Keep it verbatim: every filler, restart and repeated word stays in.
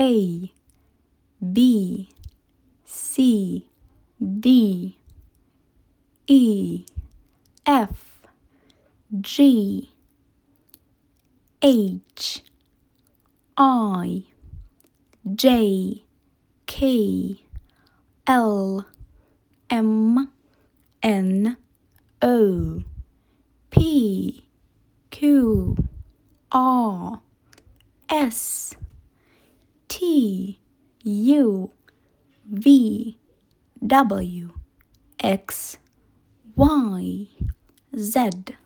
A, B, C, D, E, F, G, H, I, J, K, L, M, N, O, P, Q, R, S, T, U, V, W, X, Y, Z.